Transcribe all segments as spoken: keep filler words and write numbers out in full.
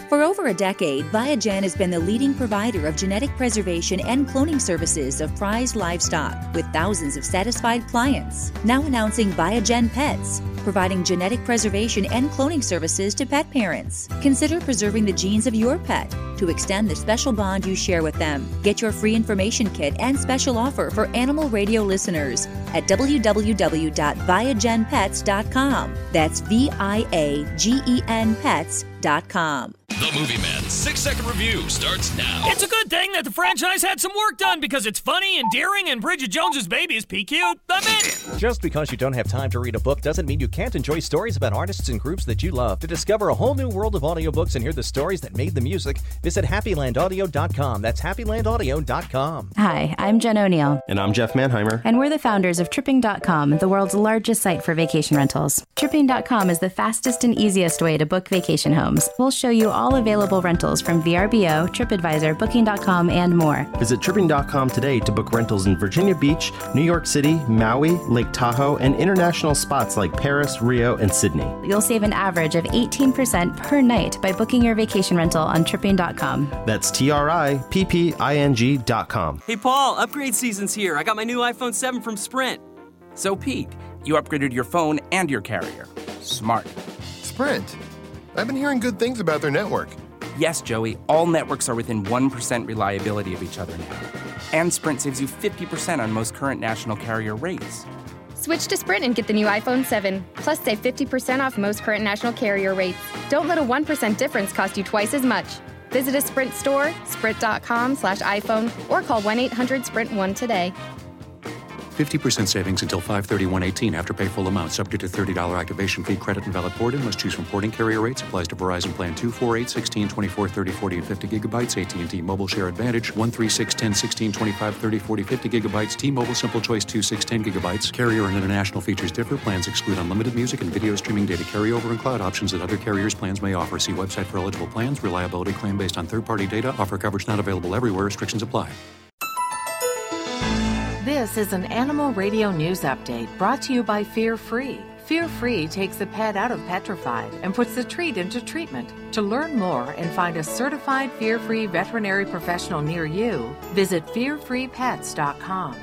For over a decade, Viagen has been the leading provider of genetic preservation and cloning services of prized livestock, with thousands of satisfied clients. Now announcing Viagen Pets, providing genetic preservation and cloning services to pet parents. Consider preserving the genes of your pet to extend the special bond you share with them. Get your free information kit and special offer for Animal Radio listeners at w w w dot viagen pets dot com. That's V I A G E N pets dot com. The Movie Man's six-second review starts now. It's a good thing that the franchise had some work done because it's funny, endearing, and Bridget Jones's baby is P-cute. I'm in. Just because you don't have time to read a book doesn't mean you can't enjoy stories about artists and groups that you love. To discover a whole new world of audiobooks and hear the stories that made the music, visit happy land audio dot com. That's happy land audio dot com. Hi, I'm Jen O'Neill. And I'm Jeff Manheimer. And we're the founders of Tripping dot com, the world's largest site for vacation rentals. Tripping dot com is the fastest and easiest way to book vacation homes. We'll show you all available rentals from V R B O, TripAdvisor, Booking dot com, and more. Visit Tripping dot com today to book rentals in Virginia Beach, New York City, Maui, Lake Tahoe, and international spots like Paris, Rio, and Sydney. You'll save an average of eighteen percent per night by booking your vacation rental on Tripping dot com. That's T R I P P I N G dot com. Hey, Paul, upgrade season's here. I got my new iPhone seven from Sprint. So, Pete, you upgraded your phone and your carrier. Smart. Sprint? I've been hearing good things about their network. Yes, Joey, all networks are within one percent reliability of each other now. And Sprint saves you fifty percent on most current national carrier rates. Switch to Sprint and get the new iPhone seven. Plus, save fifty percent off most current national carrier rates. Don't let a one percent difference cost you twice as much. Visit a Sprint store, sprint dot com slash iPhone, or call one eight hundred sprint one today. fifty percent savings until five thirty-one eighteen after pay full amount, subject to thirty dollars activation fee, credit, and valid port-in. Must choose from porting carrier rates. Applies to Verizon Plan two, four, eight, sixteen, twenty-four, thirty, forty, and fifty gigabytes. A T and T Mobile Share Advantage one, three, six, ten, sixteen, twenty-five, thirty, forty, fifty gigabytes. T-Mobile Simple Choice two, six, ten gigabytes. Carrier and international features differ. Plans exclude unlimited music and video streaming, data carryover, and cloud options that other carriers' plans may offer. See website for eligible plans. Reliability claim based on third-party data. Offer coverage not available everywhere. Restrictions apply. This is an Animal Radio News Update brought to you by Fear Free. Fear Free takes the pet out of petrified and puts the treat into treatment. To learn more and find a certified Fear Free veterinary professional near you, visit fear free pets dot com.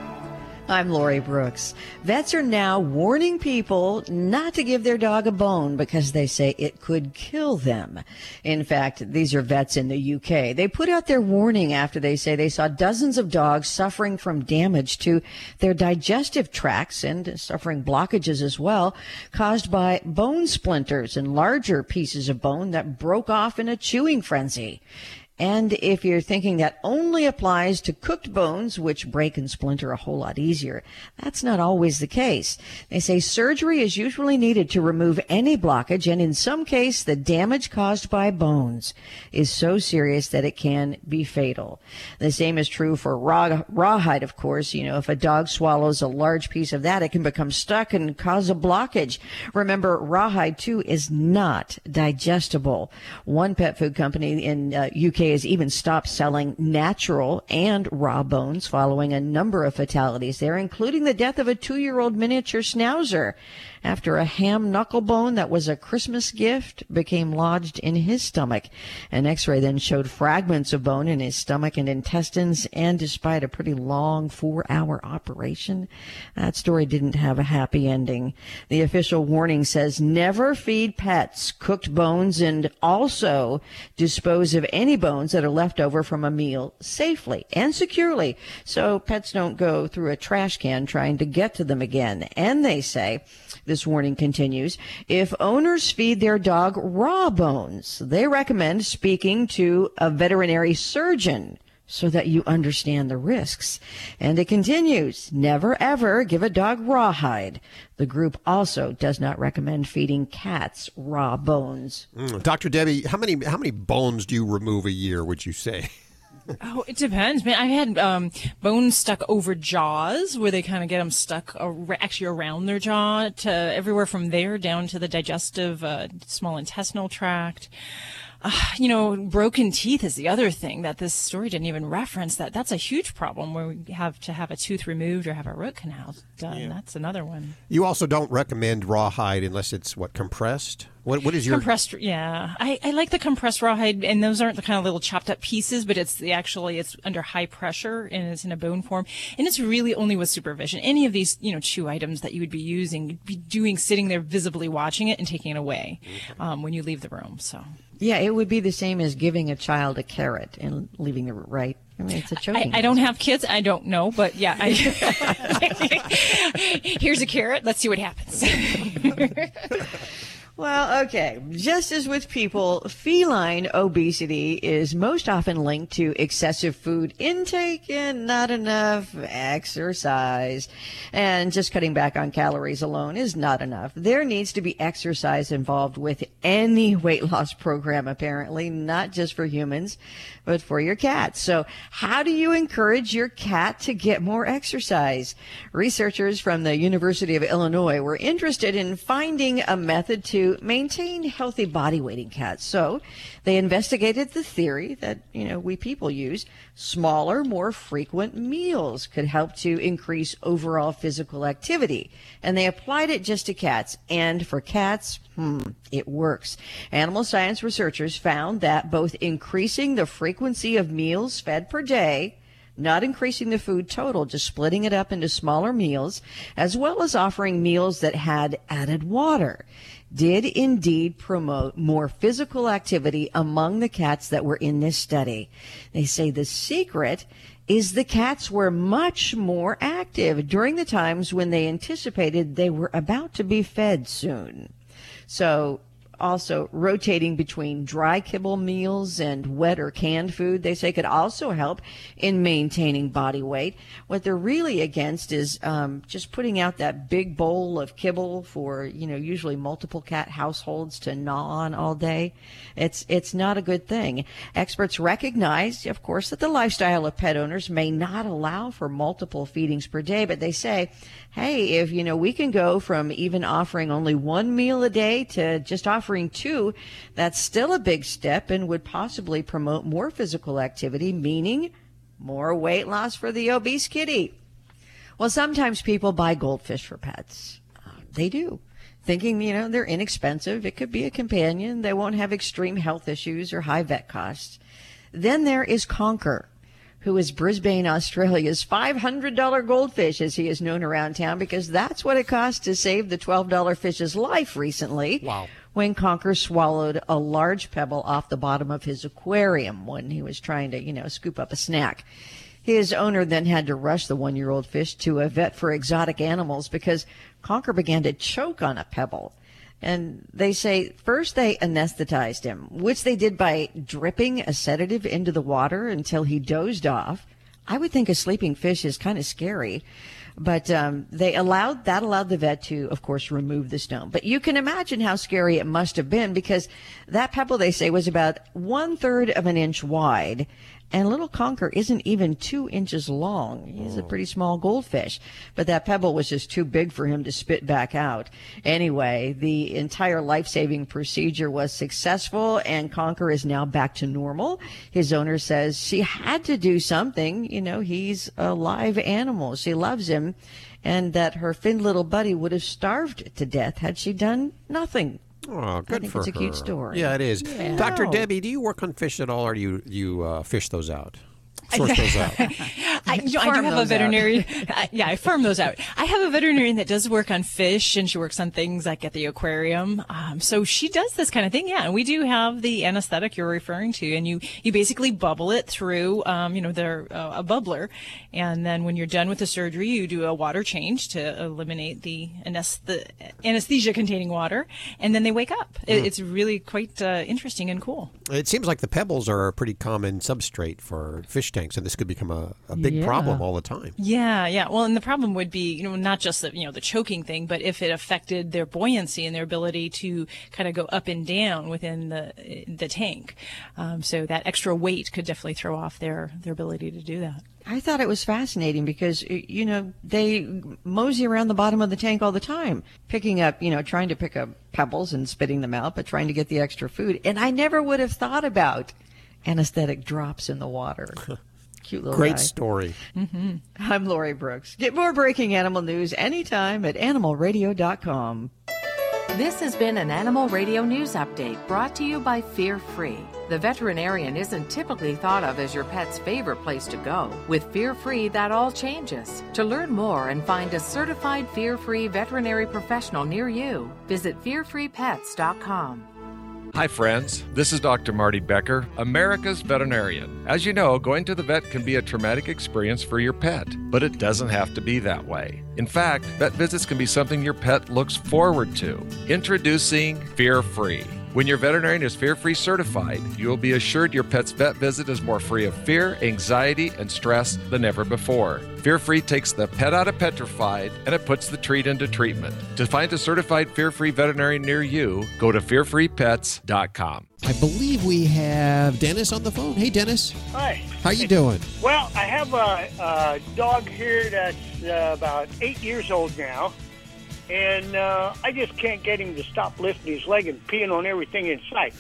I'm Lori Brooks. Vets are now warning people not to give their dog a bone because they say it could kill them. In fact, these are vets in the U K. They put out their warning after they say they saw dozens of dogs suffering from damage to their digestive tracts and suffering blockages as well, caused by bone splinters and larger pieces of bone that broke off in a chewing frenzy. And if you're thinking that only applies to cooked bones, which break and splinter a whole lot easier, that's not always the case. They say surgery is usually needed to remove any blockage, and in some case, the damage caused by bones is so serious that it can be fatal. The same is true for raw, rawhide, of course. You know, if a dog swallows a large piece of that, it can become stuck and cause a blockage. Remember, rawhide, too, is not digestible. One pet food company in uh, U K has even stopped selling natural and raw bones following a number of fatalities there, including the death of a two-year-old miniature schnauzer after a ham knuckle bone that was a Christmas gift became lodged in his stomach. An X-ray then showed fragments of bone in his stomach and intestines, and despite a pretty long four-hour operation, that story didn't have a happy ending. The official warning says never feed pets cooked bones and also dispose of any bones that are left over from a meal safely and securely so pets don't go through a trash can trying to get to them again. And they say, this warning continues, if owners feed their dog raw bones, they recommend speaking to a veterinary surgeon so that you understand the risks. And it continues, never ever give a dog rawhide. The group also does not recommend feeding cats raw bones. Mm, Doctor Debbie, how many how many bones do you remove a year, would you say? Oh, it depends, man. I've had um, bones stuck over jaws where they kind of get them stuck ar- actually around their jaw, to everywhere from there down to the digestive, uh, small intestinal tract. Uh, you know, broken teeth is the other thing that this story didn't even reference. That that's a huge problem where we have to have a tooth removed or have a root canal done. Yeah. That's another one. You also don't recommend rawhide unless it's, what, compressed? What What is your compressed? Yeah, I, I like the compressed rawhide, and those aren't the kind of little chopped up pieces, but it's the actually it's under high pressure and it's in a bone form, and it's really only with supervision. Any of these, you know, chew items that you would be using, you'd be doing sitting there visibly watching it and taking it away um, when you leave the room. So yeah, it would be the same as giving a child a carrot and leaving the right. I mean, it's a choking. I, I don't have kids. I don't know, but yeah. I, here's a carrot. Let's see what happens. Well, okay. Just as with people, feline obesity is most often linked to excessive food intake and not enough exercise. And just cutting back on calories alone is not enough. There needs to be exercise involved with any weight loss program, apparently, not just for humans, but for your cat. So how do you encourage your cat to get more exercise? Researchers from the University of Illinois were interested in finding a method to maintain healthy body weight in cats. So they investigated the theory that, you know, we people use. Smaller, more frequent meals could help to increase overall physical activity. And they applied it just to cats. And for cats, hmm, it works. Animal science researchers found that both increasing the frequency of meals fed per day, not increasing the food total, just splitting it up into smaller meals, as well as offering meals that had added water, did indeed promote more physical activity among the cats that were in this study. They say the secret is the cats were much more active during the times when they anticipated they were about to be fed soon. So also rotating between dry kibble meals and wet or canned food, they say, could also help in maintaining body weight. What they're really against is um, just putting out that big bowl of kibble for, you know, usually multiple cat households to gnaw on all day. It's it's not a good thing. Experts recognize, of course, that the lifestyle of pet owners may not allow for multiple feedings per day, but they say, hey, if, you know, we can go from even offering only one meal a day to just offering two, that's still a big step and would possibly promote more physical activity, meaning more weight loss for the obese kitty. Well, sometimes people buy goldfish for pets. Uh, they do. Thinking, you know, they're inexpensive. It could be a companion. They won't have extreme health issues or high vet costs. Then there is Conquer, who is Brisbane, Australia's five hundred dollars goldfish, as he is known around town, because that's what it cost to save the twelve dollars fish's life recently. Wow. When Conquer swallowed a large pebble off the bottom of his aquarium when he was trying to, you know, scoop up a snack. His owner then had to rush the one-year-old fish to a vet for exotic animals because Conquer began to choke on a pebble. And they say first they anesthetized him, which they did by dripping a sedative into the water until he dozed off. I would think a sleeping fish is kind of scary, but um, they allowed that allowed the vet to, of course, remove the stone. But you can imagine how scary it must have been, because that pebble, they say, was about one third of an inch wide. And little Conquer isn't even two inches long. He's a pretty small goldfish. But that pebble was just too big for him to spit back out. Anyway, the entire life-saving procedure was successful, and Conquer is now back to normal. His owner says she had to do something. You know, he's a live animal. She loves him. And that her finned little buddy would have starved to death had she done nothing. Oh, good I think for it's a her. cute story. Yeah, it is. Yeah. Doctor Debbie, do you work on fish at all, or do you, you uh, fish those out? Source those out. I, you know, I do have a veterinarian. I, yeah, I farm those out. I have a veterinarian that does work on fish, and she works on things like at the aquarium. Um, so she does this kind of thing. Yeah, and we do have the anesthetic you're referring to, and you, you basically bubble it through, um, you know, they're uh, a bubbler, and then when you're done with the surgery, you do a water change to eliminate the, anest- the anesthesia-containing water, and then they wake up. Mm. It, it's really quite uh, interesting and cool. It seems like the pebbles are a pretty common substrate for fish tanks. So this could become a, a big Yeah. problem all the time. Yeah, yeah. Well, and the problem would be, you know, not just the, you know, the choking thing, but if it affected their buoyancy and their ability to kind of go up and down within the the tank. Um, so that extra weight could definitely throw off their, their ability to do that. I thought it was fascinating because, you know, they mosey around the bottom of the tank all the time, picking up, you know, trying to pick up pebbles and spitting them out, but trying to get the extra food. And I never would have thought about anesthetic drops in the water. Cute little Great guy. story. Mm-hmm. I'm Lori Brooks. Get more breaking animal news anytime at animal radio dot com. This has been an Animal Radio News Update brought to you by Fear Free. The veterinarian isn't typically thought of as your pet's favorite place to go. With Fear Free, that all changes. To learn more and find a certified Fear Free veterinary professional near you, visit fear free pets dot com. Hi friends, this is Doctor Marty Becker, America's veterinarian. As you know, going to the vet can be a traumatic experience for your pet, but it doesn't have to be that way. In fact, vet visits can be something your pet looks forward to. Introducing Fear Free. When your veterinarian is Fear Free certified, you will be assured your pet's vet visit is more free of fear, anxiety, and stress than ever before. Fear Free takes the pet out of petrified and it puts the treat into treatment. To find a certified Fear Free veterinarian near you, go to fear free pets dot com. I believe we have Dennis on the phone. Hey, Dennis. Hi. How you doing? Well, I have a, a dog here that's uh, about eight years old now. And uh, I just can't get him to stop lifting his leg and peeing on everything in sight.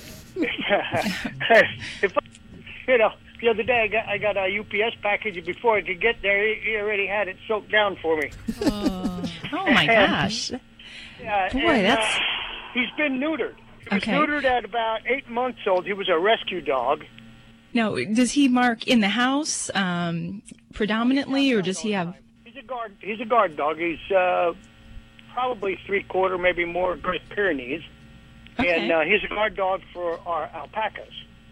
if I, you know, the other day I got I got a U P S package, and before I could get there, he, he already had it soaked down for me. Oh, oh my gosh! Yeah, Boy, and, that's uh, he's been neutered. He was Okay. neutered at about eight months old. He was a rescue dog. Now, does he mark in the house um, predominantly, or does he have? He's a guard. He's a guard dog. He's uh, probably three quarter, maybe more, Great Pyrenees, Okay. and uh, he's a guard dog for our alpacas.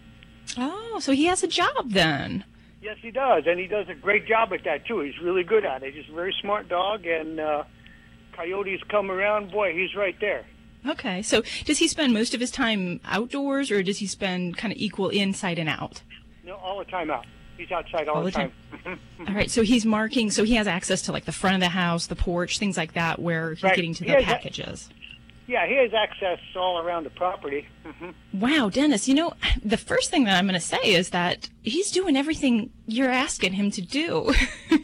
Oh, so he has a job then. Yes, he does, and he does a great job at that too. He's really good at it. He's a very smart dog, and uh, coyotes come around. Boy, he's right there. Okay, so does he spend most of his time outdoors, or does he spend kind of equal inside and out? No, all the time out. He's outside all, All the the time. All right, so he's marking, so he has access to like the front of the house, the porch, things like that, where he's Right. getting to He the has a- packages. Yeah, he has access all around the property. Mm-hmm. Wow, Dennis, you know, the first thing that I'm going to say is that he's doing everything you're asking him to do.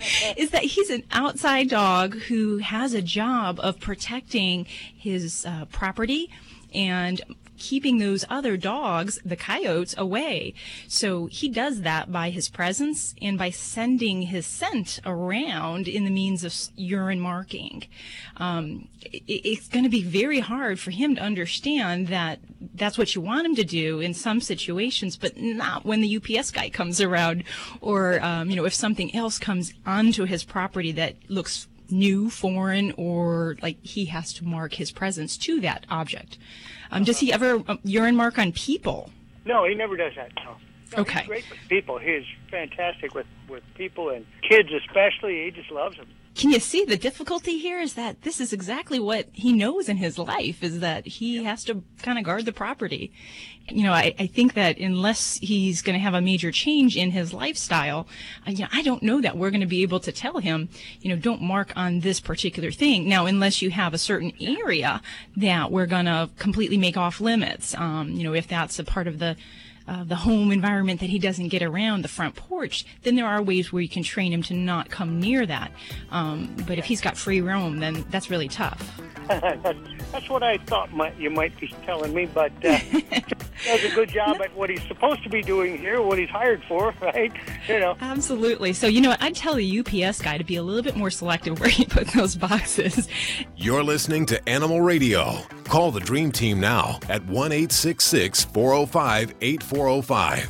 Is that he's an outside dog who has a job of protecting his uh, property and keeping those other dogs, the coyotes, away. So he does that by his presence and by sending his scent around in the means of s- urine marking. Um, it, it's going to be very hard for him to understand that that's what you want him to do in some situations, but not when the U P S guy comes around, or um, you know, if something else comes onto his property that looks new, foreign, or like he has to mark his presence to that object. Um, does he ever um, urine mark on people? No, he never does that. No. No, Okay. He's great with people. He's fantastic with, with people and kids especially. He just loves them. Can you see the difficulty here is that this is exactly what he knows in his life, is that he has to kind of guard the property. You know, I, I think that unless he's going to have a major change in his lifestyle, I, you know, I don't know that we're going to be able to tell him, you know, don't mark on this particular thing. Now, unless you have a certain area that we're going to completely make off limits, um, you know, if that's a part of the Uh, the home environment that he doesn't get around, the front porch, then there are ways where you can train him to not come near that. Um, but if he's got free roam, then that's really tough. that's, that's what I thought might, you might be telling me, but uh, he does a good job at what he's supposed to be doing here, what he's hired for, right? You know. Absolutely. So, you know what? I'd tell the U P S guy to be a little bit more selective where he puts those boxes. You're listening to Animal Radio. Call the Dream Team now at one eight six six, four oh five, eight four oh five.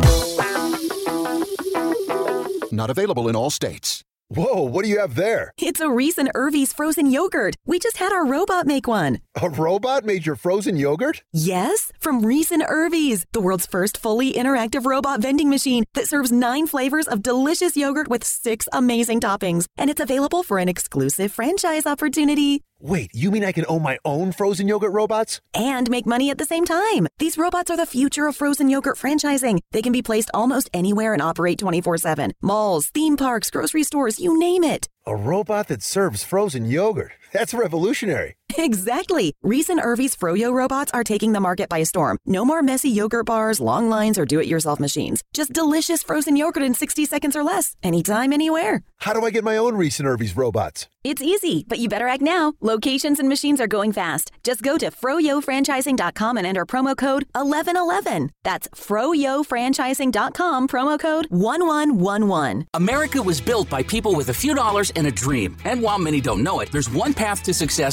Not available in all states. Whoa, what do you have there? It's a Reese and Irvy's frozen yogurt. We just had our robot make one. A robot made your frozen yogurt? Yes, from Reese and Irvy's, the world's first fully interactive robot vending machine that serves nine flavors of delicious yogurt with six amazing toppings. And it's available for an exclusive franchise opportunity. Wait, you mean I can own my own frozen yogurt robots? And make money at the same time. These robots are the future of frozen yogurt franchising. They can be placed almost anywhere and operate twenty-four seven. Malls, theme parks, grocery stores, you name it. A robot that serves frozen yogurt. That's revolutionary. Exactly. Reese and Irvy's Froyo robots are taking the market by storm. No more messy yogurt bars, long lines, or do-it-yourself machines. Just delicious frozen yogurt in sixty seconds or less. Anytime, anywhere. How do I get my own Reese and Irvy's robots? It's easy, but you better act now. Locations and machines are going fast. Just go to froyo franchising dot com and enter promo code eleven eleven. That's froyo franchising dot com, promo code one one one one. America was built by people with a few dollars and a dream. And while many don't know it, there's one path to success that's still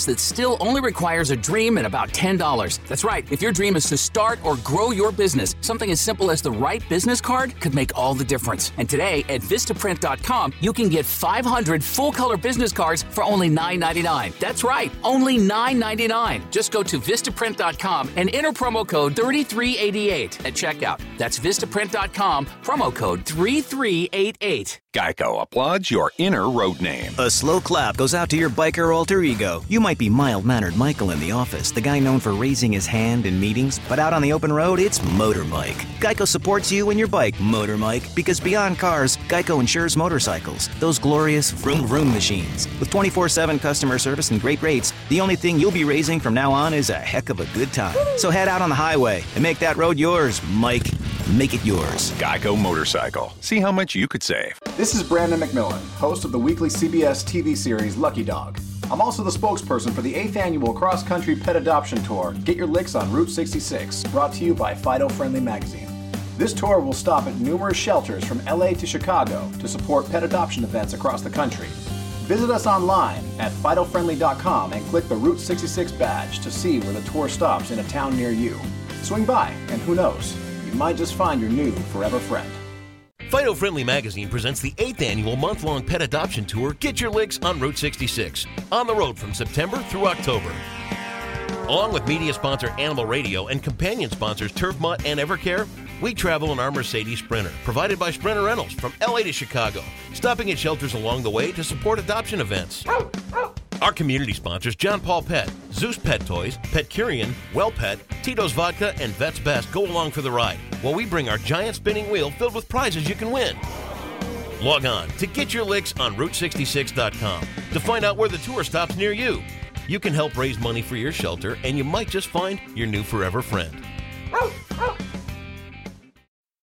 deal only requires a dream and about ten dollars. That's right. If your dream is to start or grow your business, something as simple as the right business card could make all the difference. And today at Vistaprint dot com, you can get five hundred full-color business cards for only nine ninety-nine. That's right, only nine ninety-nine. Just go to Vistaprint dot com and enter promo code thirty-three eighty-eight at checkout. That's Vistaprint dot com, promo code thirty-three eighty-eight. Geico applauds your inner road name. A slow clap goes out to your biker alter ego. You might be mild-mannered Michael in the office, the guy known for raising his hand in meetings, but out on the open road, it's Motor Mike. Geico supports you and your bike, Motor Mike, because beyond cars, Geico insures motorcycles, those glorious vroom-vroom machines. With twenty-four seven customer service and great rates, the only thing you'll be raising from now on is a heck of a good time. So head out on the highway and make that road yours, Mike. Make it yours. Geico Motorcycle. See how much you could save. This is Brandon McMillan, host of the weekly C B S T V series Lucky Dog. I'm also the spokesperson for the eighth annual cross-country pet adoption tour, Get Your Licks on Route sixty-six, brought to you by Fido Friendly Magazine. This tour will stop at numerous shelters from L A to Chicago to support pet adoption events across the country. Visit us online at Fido Friendly dot com and click the Route sixty-six badge to see where the tour stops in a town near you. Swing by, and who knows, you might just find your new forever friend. Fido Friendly Magazine presents the eighth annual month-long pet adoption tour, Get Your Licks on Route sixty-six, on the road from September through October. Along with media sponsor Animal Radio and companion sponsors Turf Mutt and Evercare, we travel in our Mercedes Sprinter, provided by Sprinter Rentals from L A to Chicago, stopping at shelters along the way to support adoption events. Our community sponsors, John Paul Pet, Zeus Pet Toys, Pet Curian, Well Pet, Tito's Vodka, and Vet's Best go along for the ride, while we bring our giant spinning wheel filled with prizes you can win. Log on to Get Your Licks on Route sixty-six dot com to find out where the tour stops near you. You can help raise money for your shelter, and you might just find your new forever friend.